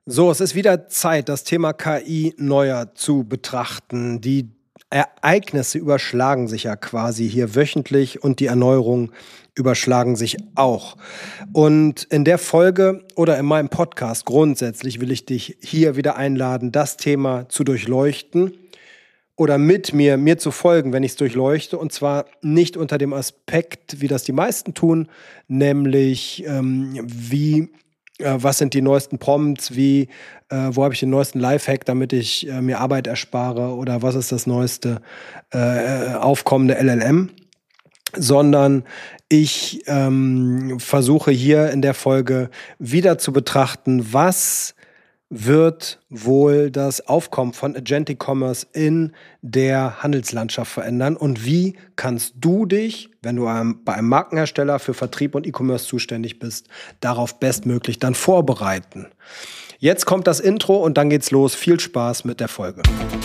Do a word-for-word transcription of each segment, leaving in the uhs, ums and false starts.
So, es ist wieder Zeit, das Thema K I neuer zu betrachten. Die Ereignisse überschlagen sich ja quasi hier wöchentlich und die Erneuerungen überschlagen sich auch. Und in der Folge oder in meinem Podcast grundsätzlich will ich dich hier wieder einladen, das Thema zu durchleuchten oder mit mir, mir zu folgen, wenn ich es durchleuchte. Und zwar nicht unter dem Aspekt, wie das die meisten tun, nämlich ähm, wie was sind die neuesten Prompts, wie, äh, wo habe ich den neuesten Lifehack, damit ich äh, mir Arbeit erspare oder was ist das neueste äh, aufkommende L L M, sondern ich ähm, versuche hier in der Folge wieder zu betrachten, was wird wohl das Aufkommen von Agentic Commerce in der Handelslandschaft verändern und wie kannst du dich, wenn du bei einem Markenhersteller für Vertrieb und E-Commerce zuständig bist, darauf bestmöglich dann vorbereiten. Jetzt kommt das Intro und dann geht's los. Viel Spaß mit der Folge.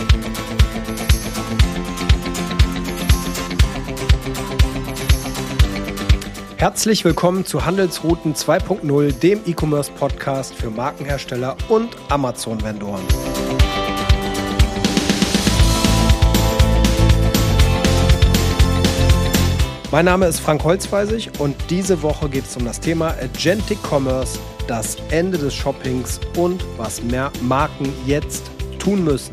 Herzlich willkommen zu Handelsrouten zwei Punkt null, dem E-Commerce-Podcast für Markenhersteller und Amazon-Vendoren. Mein Name ist Frank Holzweisig und diese Woche geht es um das Thema Agentic Commerce, das Ende des Shoppings und was mehr Marken jetzt tun müssen.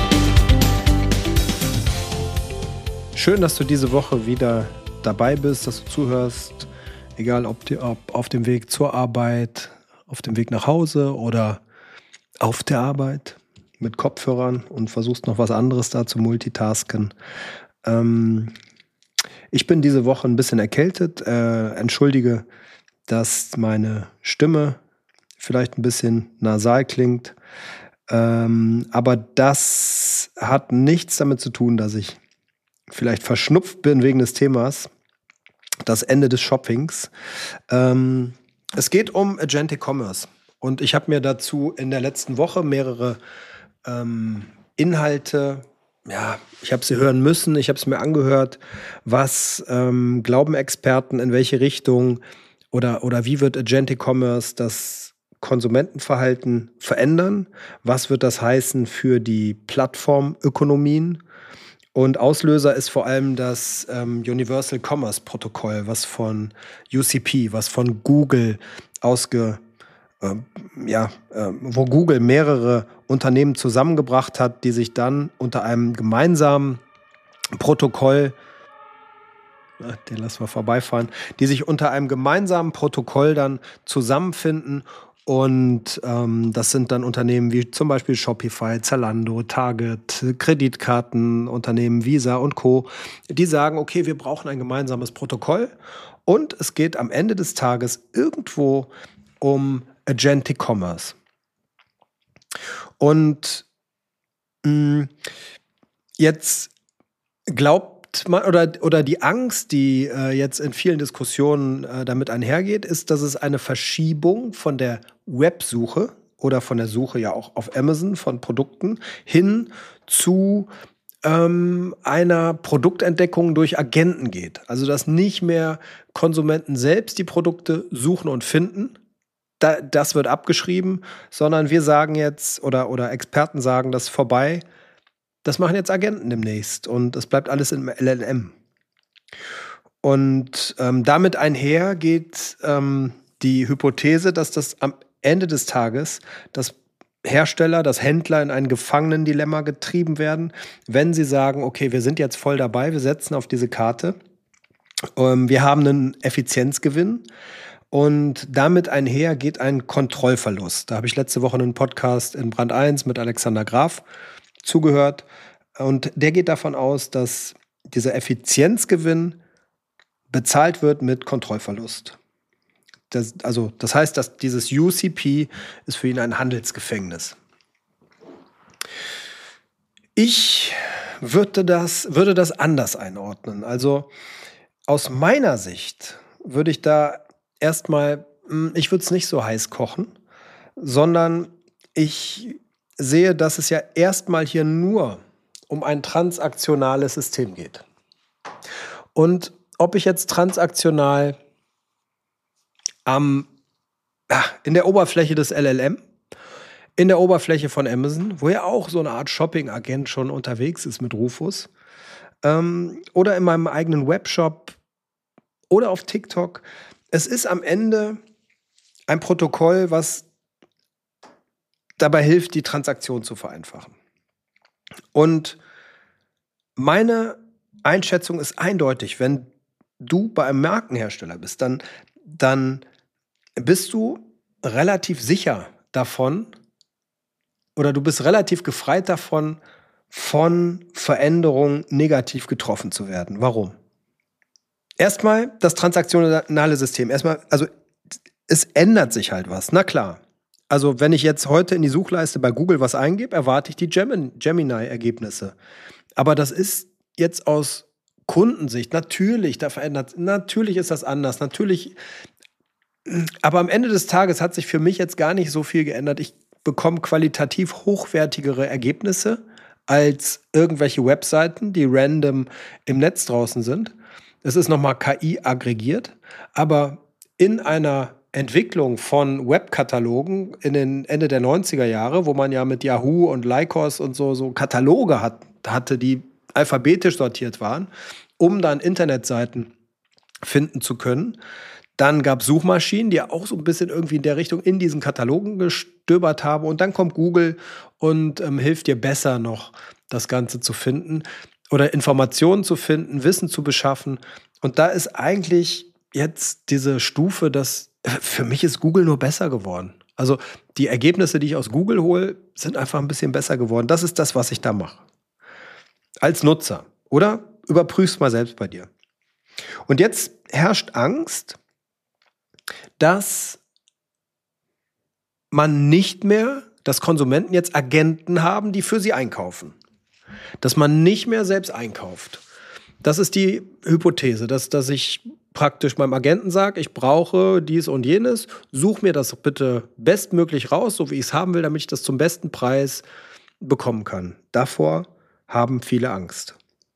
Schön, dass du diese Woche wieder dabei bist, dass du zuhörst. Egal, ob, die, ob auf dem Weg zur Arbeit, auf dem Weg nach Hause oder auf der Arbeit mit Kopfhörern und versuchst noch was anderes da zu multitasken. Ähm, ich bin diese Woche ein bisschen erkältet. Äh, entschuldige, dass meine Stimme vielleicht ein bisschen nasal klingt. Ähm, aber das hat nichts damit zu tun, dass ich vielleicht verschnupft bin wegen des Themas. Das Ende des Shoppings. Ähm, es geht um Agentic Commerce. Und ich habe mir dazu in der letzten Woche mehrere ähm, Inhalte, ja, ich habe sie hören müssen, ich habe es mir angehört, was ähm, glauben Experten, in welche Richtung oder, oder wie wird Agentic Commerce das Konsumentenverhalten verändern? Was wird das heißen für die Plattformökonomien? Und Auslöser ist vor allem das ähm, Universal Commerce Protokoll, was von U C P, was von Google ausge, äh, ja, äh, wo Google mehrere Unternehmen zusammengebracht hat, die sich dann unter einem gemeinsamen Protokoll, äh, den lassen wir vorbeifahren, die sich unter einem gemeinsamen Protokoll dann zusammenfinden. Und ähm, das sind dann Unternehmen wie zum Beispiel Shopify, Zalando, Target, Kreditkartenunternehmen, Visa und Co., die sagen, okay, wir brauchen ein gemeinsames Protokoll und es geht am Ende des Tages irgendwo um Agentic Commerce. Und mh, jetzt glaubt man, oder, oder die Angst, die äh, jetzt in vielen Diskussionen äh, damit einhergeht, ist, dass es eine Verschiebung von der Websuche oder von der Suche ja auch auf Amazon von Produkten hin zu ähm, einer Produktentdeckung durch Agenten geht. Also dass nicht mehr Konsumenten selbst die Produkte suchen und finden, da, das wird abgeschrieben, sondern wir sagen jetzt oder, oder Experten sagen, das ist vorbei. Das machen jetzt Agenten demnächst und es bleibt alles im L L M. Und ähm, damit einher geht ähm, die Hypothese, dass das am Ende des Tages das Hersteller, das Händler in ein Gefangenendilemma getrieben werden, wenn sie sagen, okay, wir sind jetzt voll dabei, wir setzen auf diese Karte, ähm, wir haben einen Effizienzgewinn und damit einher geht ein Kontrollverlust. Da habe ich letzte Woche einen Podcast in Brand eins mit Alexander Graf zugehört und der geht davon aus, dass dieser Effizienzgewinn bezahlt wird mit Kontrollverlust. Das, also das heißt, dass dieses U C P ist für ihn ein Handelsgefängnis. Ich würde das, würde das anders einordnen. Also aus meiner Sicht würde ich da erstmal, ich würde es nicht so heiß kochen, sondern ich sehe, dass es ja erstmal hier nur um ein transaktionales System geht. Und ob ich jetzt transaktional am, in der Oberfläche des L L M in der Oberfläche von Amazon, wo ja auch so eine Art Shopping-Agent schon unterwegs ist mit Rufus. Ähm, oder in meinem eigenen Webshop oder auf TikTok. Es ist am Ende ein Protokoll, was dabei hilft, die Transaktion zu vereinfachen. Und meine Einschätzung ist eindeutig, wenn du bei einem Markenhersteller bist, dann, dann bist du relativ sicher davon oder du bist relativ gefreit davon, von Veränderungen negativ getroffen zu werden. Warum? Erstmal das transaktionale System. Erstmal, also es ändert sich halt was, na klar. Also wenn ich jetzt heute in die Suchleiste bei Google was eingebe, erwarte ich die Gemini-Ergebnisse. Aber das ist jetzt aus Kundensicht, natürlich, da verändert, natürlich ist das anders, natürlich, aber am Ende des Tages hat sich für mich jetzt gar nicht so viel geändert. Ich bekomme qualitativ hochwertigere Ergebnisse als irgendwelche Webseiten, die random im Netz draußen sind. Es ist nochmal K I aggregiert, aber in einer Entwicklung von Webkatalogen in den Ende der neunziger Jahre, wo man ja mit Yahoo und Lycos und so, so Kataloge hat, hatte, die alphabetisch sortiert waren, um dann Internetseiten finden zu können. Dann gab es Suchmaschinen, die auch so ein bisschen irgendwie in der Richtung in diesen Katalogen gestöbert haben. Und dann kommt Google und ähm, hilft dir besser noch, das Ganze zu finden oder Informationen zu finden, Wissen zu beschaffen. Und da ist eigentlich jetzt diese Stufe, dass für mich ist Google nur besser geworden. Also die Ergebnisse, die ich aus Google hole, sind einfach ein bisschen besser geworden. Das ist das, was ich da mache. Als Nutzer. Oder überprüf's mal selbst bei dir. Und jetzt herrscht Angst, dass man nicht mehr, dass Konsumenten jetzt Agenten haben, die für sie einkaufen. Dass man nicht mehr selbst einkauft. Das ist die Hypothese, dass, dass ich praktisch meinem Agenten sage, ich brauche dies und jenes, such mir das bitte bestmöglich raus, so wie ich es haben will, damit ich das zum besten Preis bekommen kann. Davor haben viele Angst.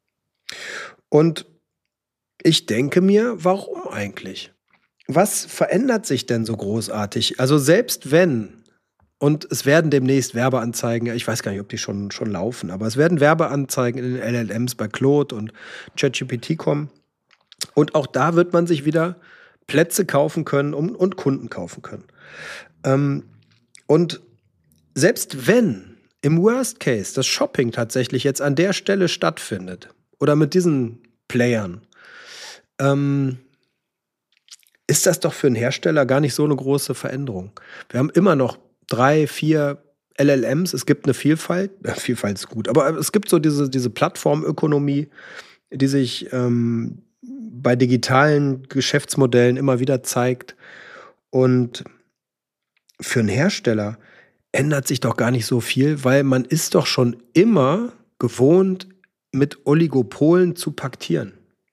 Und ich denke mir, warum eigentlich? Was verändert sich denn so großartig? Also selbst wenn, und es werden demnächst Werbeanzeigen, ich weiß gar nicht, ob die schon, schon laufen, aber es werden Werbeanzeigen in den L L Ms bei Claude und ChatGPT kommen. Und auch da wird man sich wieder Plätze kaufen können und, und Kunden kaufen können. Ähm, und selbst wenn im Worst Case das Shopping tatsächlich jetzt an der Stelle stattfindet oder mit diesen Playern, ähm, ist das doch für einen Hersteller gar nicht so eine große Veränderung. Wir haben immer noch drei, vier L L Ms, es gibt eine Vielfalt, äh, Vielfalt ist gut, aber es gibt so diese, diese Plattformökonomie, die sich ähm, bei digitalen Geschäftsmodellen immer wieder zeigt. Und für einen Hersteller ändert sich doch gar nicht so viel, weil man ist doch schon immer gewohnt, mit Oligopolen zu paktieren.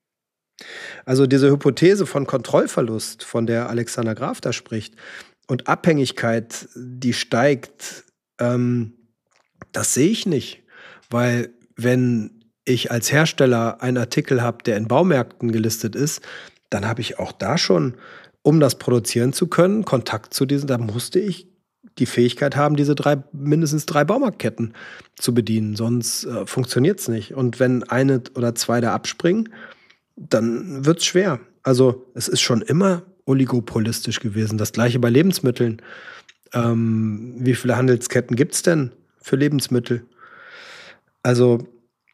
Also diese Hypothese von Kontrollverlust, von der Alexander Graf da spricht, und Abhängigkeit, die steigt, ähm, das sehe ich nicht. Weil wenn ich als Hersteller einen Artikel habe, der in Baumärkten gelistet ist, dann habe ich auch da schon, um das produzieren zu können, Kontakt zu diesen, da musste ich die Fähigkeit haben, diese drei, mindestens drei Baumarktketten zu bedienen. Sonst äh, funktioniert es nicht. Und wenn eine oder zwei da abspringen, dann wird es schwer. Also es ist schon immer oligopolistisch gewesen. Das gleiche bei Lebensmitteln. Ähm, wie viele Handelsketten gibt es denn für Lebensmittel? Also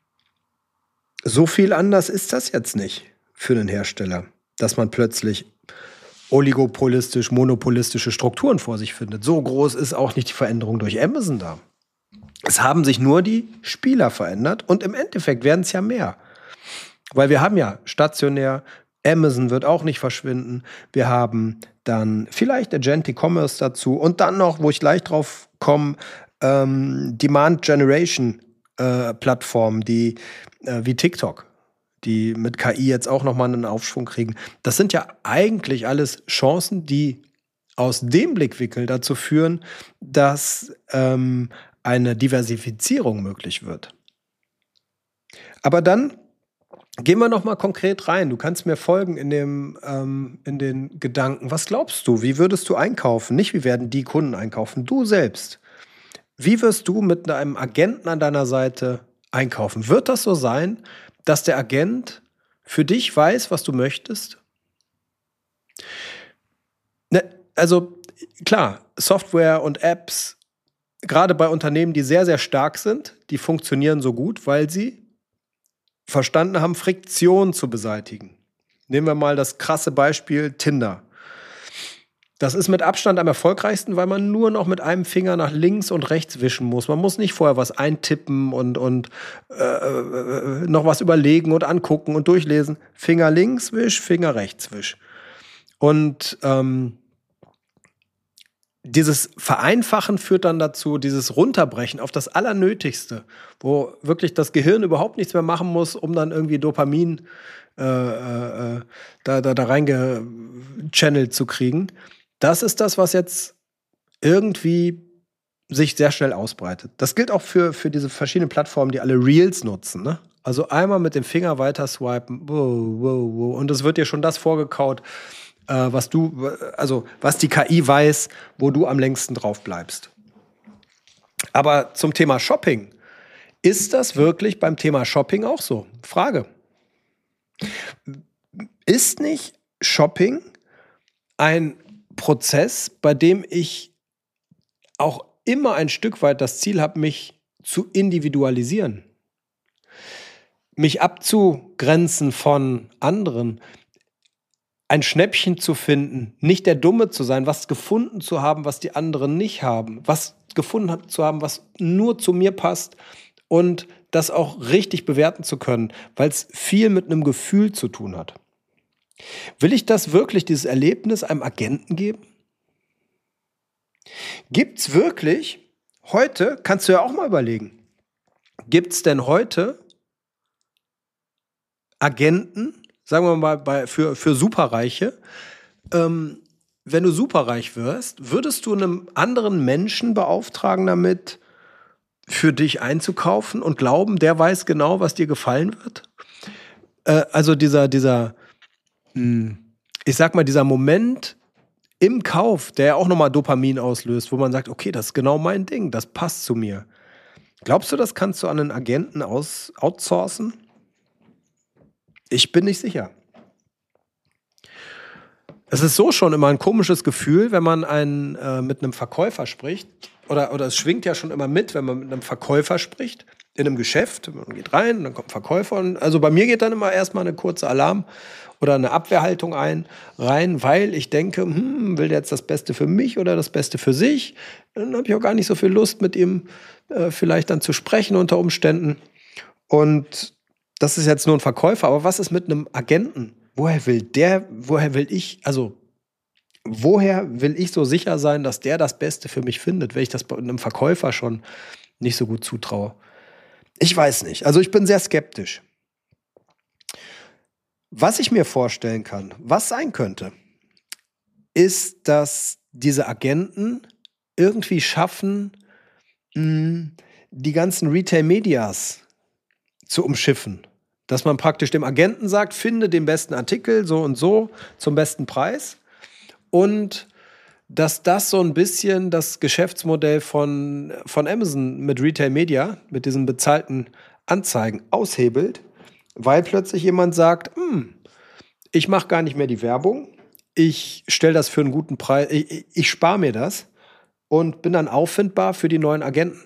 so viel anders ist das jetzt nicht für einen Hersteller, dass man plötzlich oligopolistisch, monopolistische Strukturen vor sich findet. So groß ist auch nicht die Veränderung durch Amazon da. Es haben sich nur die Spieler verändert und im Endeffekt werden es ja mehr. Weil wir haben ja stationär, Amazon wird auch nicht verschwinden. Wir haben dann vielleicht Agentic Commerce dazu und dann noch, wo ich gleich drauf komme, ähm, Demand Generation äh, Plattformen, die äh, wie TikTok, die mit K I jetzt auch nochmal einen Aufschwung kriegen. Das sind ja eigentlich alles Chancen, die aus dem Blickwinkel dazu führen, dass ähm, eine Diversifizierung möglich wird. Aber dann gehen wir noch mal konkret rein. Du kannst mir folgen in, dem, ähm, in den Gedanken. Was glaubst du? Wie würdest du einkaufen? Nicht, wie werden die Kunden einkaufen? Du selbst. Wie wirst du mit einem Agenten an deiner Seite einkaufen? Wird das so sein, dass der Agent für dich weiß, was du möchtest? Ne, also klar, Software und Apps, gerade bei Unternehmen, die sehr, sehr stark sind, die funktionieren so gut, weil sie verstanden haben, Friktion zu beseitigen. Nehmen wir mal das krasse Beispiel Tinder. Das ist mit Abstand am erfolgreichsten, weil man nur noch mit einem Finger nach links und rechts wischen muss. Man muss nicht vorher was eintippen und, und äh, noch was überlegen und angucken und durchlesen. Finger links wisch, Finger rechts wisch. Und ähm, dieses Vereinfachen führt dann dazu, dieses Runterbrechen auf das Allernötigste, wo wirklich das Gehirn überhaupt nichts mehr machen muss, um dann irgendwie Dopamin äh, äh, da, da, da reingechannelt zu kriegen. Das ist das, was jetzt irgendwie sich sehr schnell ausbreitet. Das gilt auch für, für diese verschiedenen Plattformen, die alle Reels nutzen. Ne? Also einmal mit dem Finger weiter swipen, wow, wow, wow, und es wird dir schon das vorgekaut, äh, was du, also was die K I weiß, wo du am längsten drauf bleibst. Aber zum Thema Shopping, ist das wirklich beim Thema Shopping auch so? Frage. Ist nicht Shopping ein Prozess, bei dem ich auch immer ein Stück weit das Ziel habe, mich zu individualisieren, mich abzugrenzen von anderen, ein Schnäppchen zu finden, nicht der Dumme zu sein, was gefunden zu haben, was die anderen nicht haben, was gefunden zu haben, was nur zu mir passt und das auch richtig bewerten zu können, weil es viel mit einem Gefühl zu tun hat. Will ich das wirklich, dieses Erlebnis, einem Agenten geben? Gibt's wirklich, heute, kannst du ja auch mal überlegen, gibt's denn heute Agenten, sagen wir mal bei, für, für Superreiche, ähm, wenn du superreich wirst, würdest du einem anderen Menschen beauftragen damit, für dich einzukaufen und glauben, der weiß genau, was dir gefallen wird? Äh, also dieser, dieser ich sag mal, dieser Moment im Kauf, der ja auch nochmal Dopamin auslöst, wo man sagt, okay, das ist genau mein Ding, das passt zu mir. Glaubst du, das kannst du an einen Agenten aus, outsourcen? Ich bin nicht sicher. Es ist so schon immer ein komisches Gefühl, wenn man einen, äh, mit einem Verkäufer spricht. Oder, oder es schwingt ja schon immer mit, wenn man mit einem Verkäufer spricht. In einem Geschäft, man geht rein und dann kommt ein Verkäufer. Und also bei mir geht dann immer erstmal eine kurze Alarm- oder eine Abwehrhaltung ein, rein, weil ich denke, hm, will der jetzt das Beste für mich oder das Beste für sich? Dann habe ich auch gar nicht so viel Lust, mit ihm äh, vielleicht dann zu sprechen unter Umständen. Und das ist jetzt nur ein Verkäufer, aber was ist mit einem Agenten? Woher will der, woher will ich, also woher will ich so sicher sein, dass der das Beste für mich findet, wenn ich das bei einem Verkäufer schon nicht so gut zutraue? Ich weiß nicht. Also ich bin sehr skeptisch. Was ich mir vorstellen kann, was sein könnte, ist, dass diese Agenten irgendwie schaffen, mh, die ganzen Retail-Medias zu umschiffen. Dass man praktisch dem Agenten sagt, finde den besten Artikel so und so zum besten Preis. Und dass das so ein bisschen das Geschäftsmodell von, von Amazon mit Retail Media, mit diesen bezahlten Anzeigen aushebelt, weil plötzlich jemand sagt, hm, ich mache gar nicht mehr die Werbung, ich stelle das für einen guten Preis, ich, ich spare mir das und bin dann auffindbar für die neuen Agenten.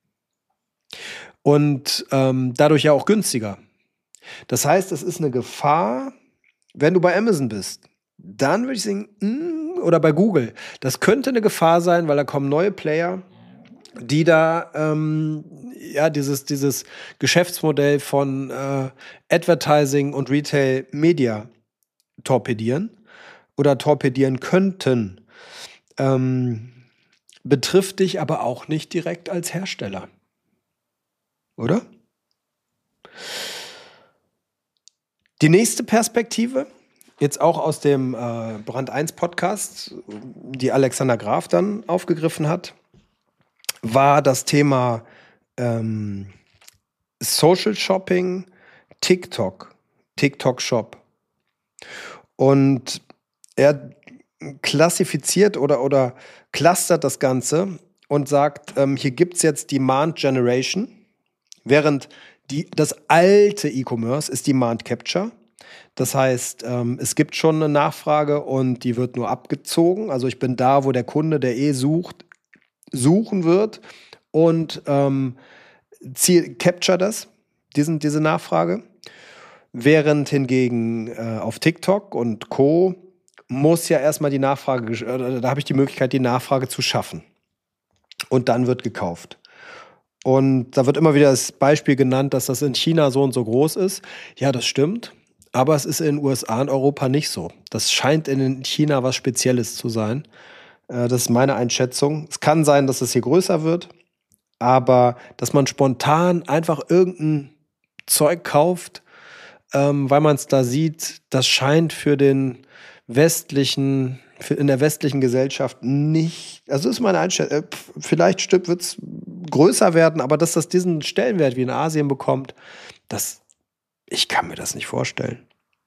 Und ähm, dadurch ja auch günstiger. Das heißt, es ist eine Gefahr, wenn du bei Amazon bist. Dann würde ich sagen, mh, oder bei Google. Das könnte eine Gefahr sein, weil da kommen neue Player, die da ähm, ja dieses, dieses Geschäftsmodell von äh, Advertising und Retail Media torpedieren oder torpedieren könnten. Ähm, betrifft dich aber auch nicht direkt als Hersteller. Oder? Die nächste Perspektive, jetzt auch aus dem äh, Brand eins Podcast, die Alexander Graf dann aufgegriffen hat, war das Thema ähm, Social Shopping, TikTok, TikTok Shop. Und er klassifiziert oder, oder clustert das Ganze und sagt, ähm, hier gibt es jetzt Demand Generation, während die, das alte E-Commerce ist Demand Capture. Das heißt, ähm, es gibt schon eine Nachfrage und die wird nur abgezogen. Also ich bin da, wo der Kunde, der eh sucht, suchen wird und ähm, Ziel, capture das, diesen, diese Nachfrage. Während hingegen äh, auf TikTok und Co. muss ja erstmal die Nachfrage, äh, da habe ich die Möglichkeit, die Nachfrage zu schaffen. Und dann wird gekauft. Und da wird immer wieder das Beispiel genannt, dass das in China so und so groß ist. Ja, das stimmt. Aber es ist in den U S A und Europa nicht so. Das scheint in China was Spezielles zu sein. Äh, das ist meine Einschätzung. Es kann sein, dass es hier größer wird. Aber dass man spontan einfach irgendein Zeug kauft, ähm, weil man es da sieht, das scheint für den westlichen, für in der westlichen Gesellschaft nicht, also ist meine Einstellung, äh, vielleicht wird es größer werden, aber dass das diesen Stellenwert wie in Asien bekommt, das, ich kann mir das nicht vorstellen.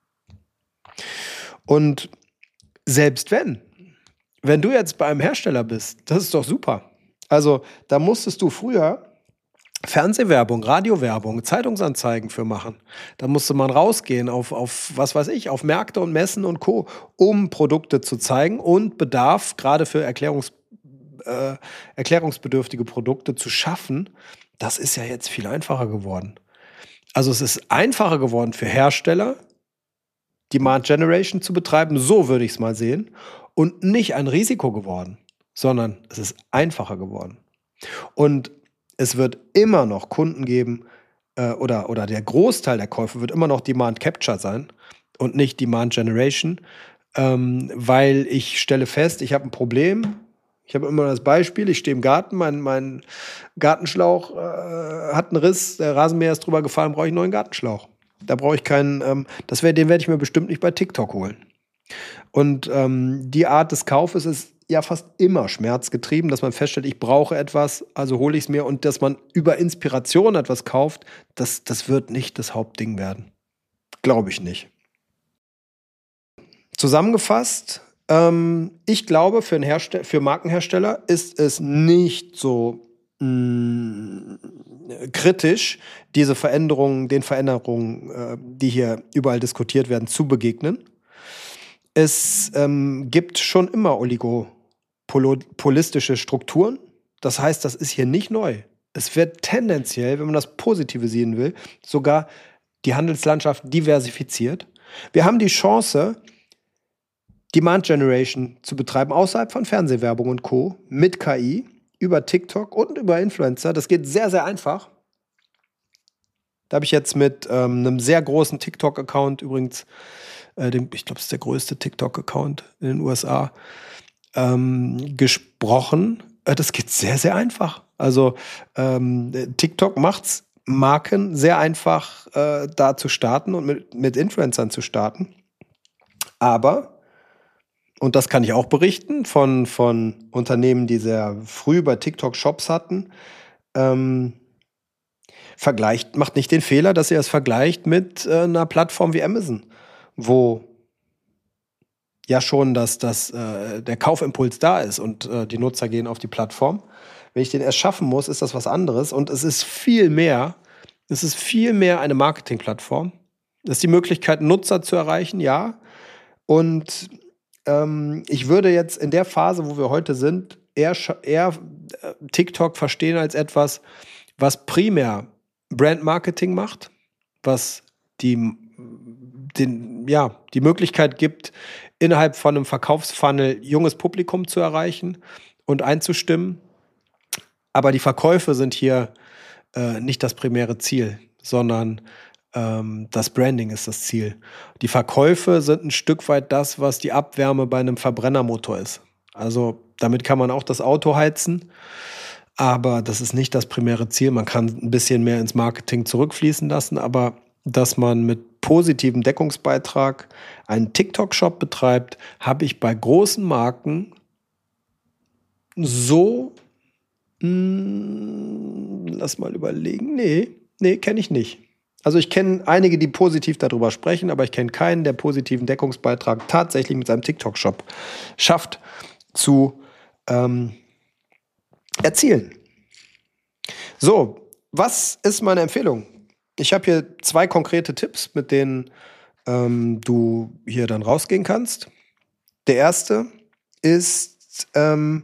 Und selbst wenn, wenn du jetzt bei einem Hersteller bist, das ist doch super. Also da musstest du früher Fernsehwerbung, Radiowerbung, Zeitungsanzeigen für machen. Da musste man rausgehen auf, auf, was weiß ich, auf Märkte und Messen und Co., um Produkte zu zeigen und Bedarf, gerade für Erklärungs, äh, erklärungsbedürftige Produkte zu schaffen. Das ist ja jetzt viel einfacher geworden. Also es ist einfacher geworden für Hersteller, Demand Generation zu betreiben, so würde ich es mal sehen, und nicht ein Risiko geworden, sondern es ist einfacher geworden. Und es wird immer noch Kunden geben, äh, oder, oder der Großteil der Käufe wird immer noch Demand Capture sein und nicht Demand Generation, ähm, weil ich stelle fest, ich habe ein Problem. Ich habe immer das Beispiel, ich stehe im Garten, mein, mein Gartenschlauch äh, hat einen Riss, der Rasenmäher ist drüber gefallen, brauche ich einen neuen Gartenschlauch. Da brauche ich keinen, ähm, das wär, den werde ich mir bestimmt nicht bei TikTok holen. Und ähm, die Art des Kaufes ist ja fast immer schmerzgetrieben, dass man feststellt, ich brauche etwas, also hole ich es mir, und dass man über Inspiration etwas kauft, das, das wird nicht das Hauptding werden. Glaube ich nicht. Zusammengefasst, ähm, ich glaube, für, einen Herste- für Markenhersteller ist es nicht so mh, kritisch, diese Veränderungen, den Veränderungen, äh, die hier überall diskutiert werden, zu begegnen. Es ähm, gibt schon immer oligopolistische Strukturen. Das heißt, das ist hier nicht neu. Es wird tendenziell, wenn man das Positive sehen will, sogar die Handelslandschaft diversifiziert. Wir haben die Chance, Demand Generation zu betreiben außerhalb von Fernsehwerbung und Co. mit K I, über TikTok und über Influencer. Das geht sehr, sehr einfach. Da habe ich jetzt mit ähm, einem sehr großen TikTok-Account übrigens, äh, dem, ich glaube, es ist der größte TikTok-Account in den U S A, ähm, gesprochen. Äh, das geht sehr, sehr einfach. Also ähm, TikTok macht's Marken sehr einfach, äh, da zu starten und mit, mit Influencern zu starten. Aber, und das kann ich auch berichten von, von Unternehmen, die sehr früh bei TikTok Shops hatten, ähm, vergleicht, macht nicht den Fehler, dass ihr es vergleicht mit äh, einer Plattform wie Amazon, wo ja schon das, das, äh, der Kaufimpuls da ist und äh, die Nutzer gehen auf die Plattform. Wenn ich den erst schaffen muss, ist das was anderes. Und es ist viel mehr, es ist viel mehr eine Marketingplattform. Es ist die Möglichkeit, Nutzer zu erreichen, ja. Und ähm, ich würde jetzt in der Phase, wo wir heute sind, eher, eher äh, TikTok verstehen als etwas, was primär Brandmarketing macht, was die, den, ja, die Möglichkeit gibt, innerhalb von einem Verkaufsfunnel junges Publikum zu erreichen und einzustimmen. Aber die Verkäufe sind hier äh, nicht das primäre Ziel, sondern ähm, das Branding ist das Ziel. Die Verkäufe sind ein Stück weit das, was die Abwärme bei einem Verbrennermotor ist. Also damit kann man auch das Auto heizen, aber das ist nicht das primäre Ziel. Man kann ein bisschen mehr ins Marketing zurückfließen lassen, aber dass man mit positivem Deckungsbeitrag einen TikTok-Shop betreibt, habe ich bei großen Marken so, mh, lass mal überlegen, nee, nee, kenne ich nicht. Also ich kenne einige, die positiv darüber sprechen, aber ich kenne keinen, der positiven Deckungsbeitrag tatsächlich mit seinem TikTok-Shop schafft zu, ähm, erzielen. So, was ist meine Empfehlung? Ich habe hier zwei konkrete Tipps, mit denen ähm, du hier dann rausgehen kannst. Der erste ist, ähm,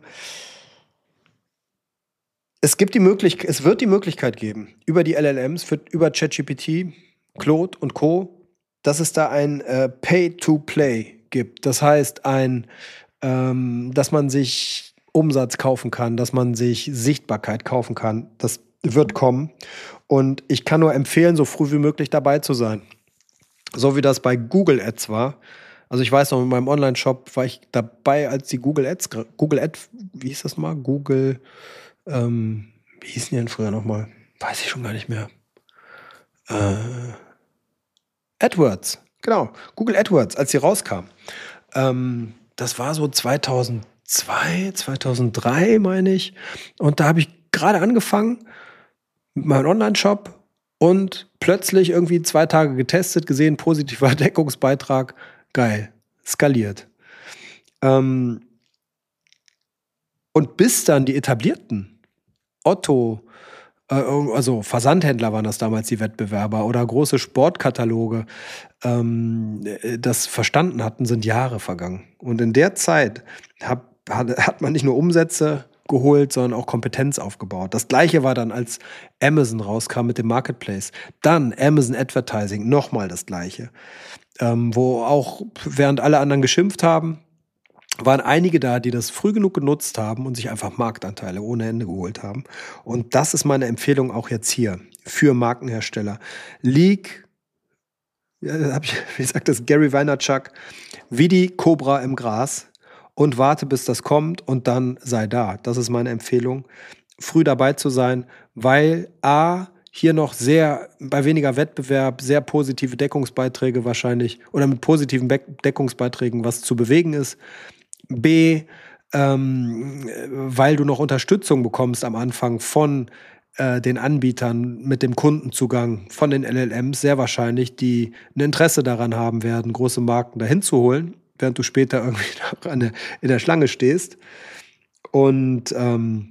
es gibt die Möglichkeit, es wird die Möglichkeit geben, über die L L Ms, für, über ChatGPT, Claude und Co., dass es da ein äh, Pay-to-Play gibt. Das heißt, ein, ähm, dass man sich Umsatz kaufen kann, dass man sich Sichtbarkeit kaufen kann. Das wird kommen. Und ich kann nur empfehlen, so früh wie möglich dabei zu sein. So wie das bei Google Ads war. Also ich weiß noch, in meinem Online-Shop war ich dabei, als die Google Ads, Google Ads, wie hieß das mal? Google, ähm, wie hießen die denn früher nochmal? Weiß ich schon gar nicht mehr. Äh, AdWords, genau. Google AdWords, als sie rauskam. Ähm, das war so zweitausendzwei, zweitausenddrei, meine ich. Und da habe ich gerade angefangen mit meinem Online-Shop und plötzlich irgendwie zwei Tage getestet, gesehen, positiver Deckungsbeitrag. Geil, skaliert. Ähm, und bis dann die etablierten, Otto, äh, also Versandhändler waren das damals, die Wettbewerber, oder große Sportkataloge, ähm, das verstanden hatten, sind Jahre vergangen. Und in der Zeit hab, hat, hat man nicht nur Umsätze geholt, sondern auch Kompetenz aufgebaut. Das Gleiche war dann, als Amazon rauskam mit dem Marketplace. Dann Amazon Advertising, nochmal das Gleiche. Ähm, wo auch, während alle anderen geschimpft haben, waren einige da, die das früh genug genutzt haben und sich einfach Marktanteile ohne Ende geholt haben. Und das ist meine Empfehlung auch jetzt hier für Markenhersteller. Lieg, ja, hab ich, wie sagt das Gary Vaynerchuk, wie die Kobra im Gras und warte, bis das kommt und dann sei da. Das ist meine Empfehlung, früh dabei zu sein, weil A, hier noch sehr, bei weniger Wettbewerb, sehr positive Deckungsbeiträge wahrscheinlich oder mit positiven Be- Deckungsbeiträgen was zu bewegen ist. B, ähm, weil du noch Unterstützung bekommst am Anfang von äh, den Anbietern mit dem Kundenzugang, von den L L Ms sehr wahrscheinlich, die ein Interesse daran haben werden, große Marken dahin zu holen, während du später irgendwie noch an der, in der Schlange stehst. Und ähm,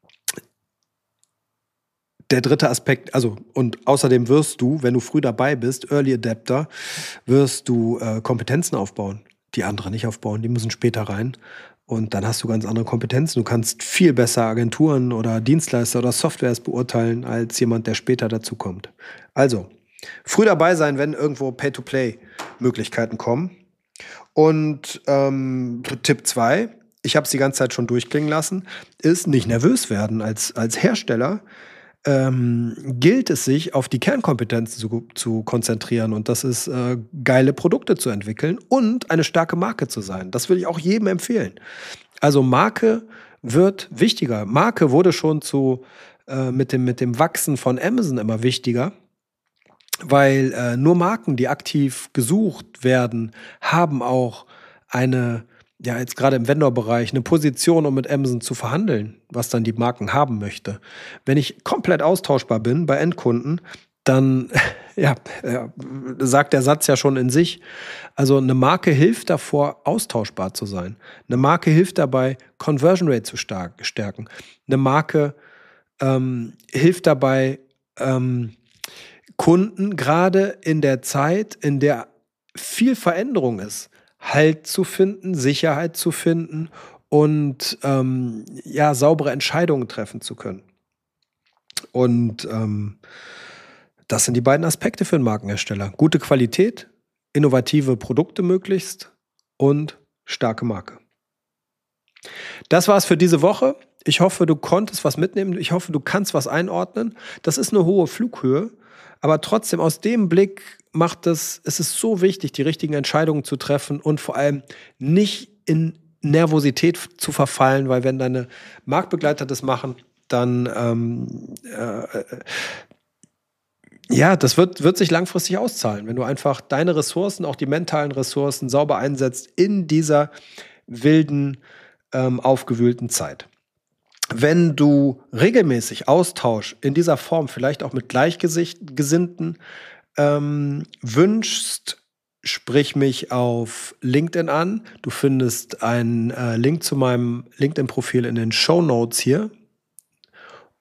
der dritte Aspekt, also und außerdem wirst du, wenn du früh dabei bist, Early Adapter, wirst du äh, Kompetenzen aufbauen, die andere nicht aufbauen, die müssen später rein. Und dann hast du ganz andere Kompetenzen. Du kannst viel besser Agenturen oder Dienstleister oder Softwares beurteilen, als jemand, der später dazukommt. Also, früh dabei sein, wenn irgendwo Pay-to-Play-Möglichkeiten kommen. Und ähm, Tipp zwei, ich habe es die ganze Zeit schon durchklingen lassen, ist nicht nervös werden. Als, als Hersteller ähm, gilt es sich, auf die Kernkompetenzen zu, zu konzentrieren. Und das ist, äh, geile Produkte zu entwickeln und eine starke Marke zu sein. Das will ich auch jedem empfehlen. Also Marke wird wichtiger. Marke wurde schon zu, äh, mit dem, mit dem Wachsen von Amazon immer wichtiger. Weil äh, nur Marken, die aktiv gesucht werden, haben auch eine, ja, jetzt gerade im Vendor-Bereich, eine Position, um mit Amazon zu verhandeln, was dann die Marken haben möchte. Wenn ich komplett austauschbar bin bei Endkunden, dann ja, äh, sagt der Satz ja schon in sich. Also eine Marke hilft davor, austauschbar zu sein. Eine Marke hilft dabei, Conversion Rate zu stark, stärken. Eine Marke ähm, hilft dabei, ähm, Kunden gerade in der Zeit, in der viel Veränderung ist, Halt zu finden, Sicherheit zu finden und ähm, ja, saubere Entscheidungen treffen zu können. Und ähm, das sind die beiden Aspekte für einen Markenhersteller. Gute Qualität, innovative Produkte möglichst und starke Marke. Das war's für diese Woche. Ich hoffe, du konntest was mitnehmen. Ich hoffe, du kannst was einordnen. Das ist eine hohe Flughöhe. Aber trotzdem, aus dem Blick macht es, es ist so wichtig, die richtigen Entscheidungen zu treffen und vor allem nicht in Nervosität zu verfallen, weil wenn deine Marktbegleiter das machen, dann ähm, äh, ja, das wird, wird sich langfristig auszahlen, wenn du einfach deine Ressourcen, auch die mentalen Ressourcen, sauber einsetzt in dieser wilden, ähm, aufgewühlten Zeit. Wenn du regelmäßig Austausch in dieser Form, vielleicht auch mit Gleichgesinnten, ähm, wünschst, sprich mich auf LinkedIn an. Du findest einen äh, Link zu meinem LinkedIn-Profil in den Shownotes hier.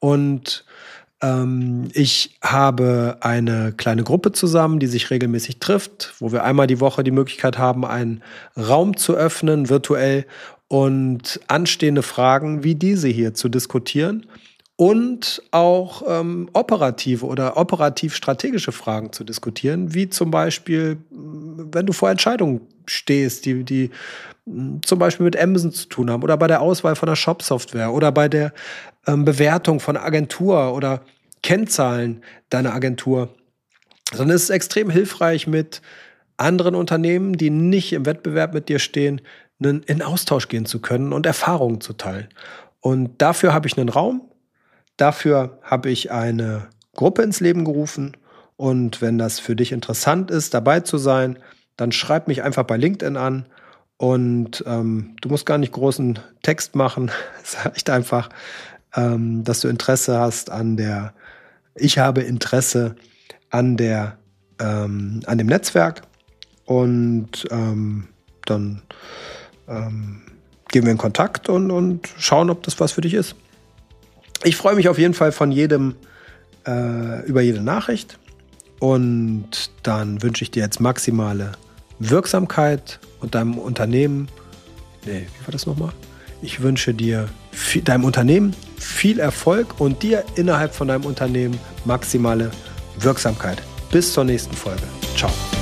Und ähm, ich habe eine kleine Gruppe zusammen, die sich regelmäßig trifft, wo wir einmal die Woche die Möglichkeit haben, einen Raum zu öffnen, virtuell, und anstehende Fragen wie diese hier zu diskutieren und auch ähm, operative oder operativ-strategische Fragen zu diskutieren, wie zum Beispiel, wenn du vor Entscheidungen stehst, die, die mh, zum Beispiel mit Amazon zu tun haben oder bei der Auswahl von einer Shop-Software oder bei der ähm, Bewertung von einer Agentur oder Kennzahlen deiner Agentur. Sondern es ist extrem hilfreich, mit anderen Unternehmen, die nicht im Wettbewerb mit dir stehen, in Austausch gehen zu können und Erfahrungen zu teilen. Und dafür habe ich einen Raum, dafür habe ich eine Gruppe ins Leben gerufen. Und wenn das für dich interessant ist, dabei zu sein, dann schreib mich einfach bei LinkedIn an. Und ähm, du musst gar nicht großen Text machen. Es reicht einfach, ähm, dass du Interesse hast an der, ich habe Interesse an der, ähm, an dem Netzwerk. Und ähm, dann ähm, gehen wir in Kontakt und, und schauen, ob das was für dich ist. Ich freue mich auf jeden Fall von jedem äh, über jede Nachricht. Und dann wünsche ich dir jetzt maximale Wirksamkeit und deinem Unternehmen, nee, wie war das nochmal? Ich wünsche dir viel, deinem Unternehmen viel Erfolg und dir innerhalb von deinem Unternehmen maximale Wirksamkeit. Bis zur nächsten Folge. Ciao.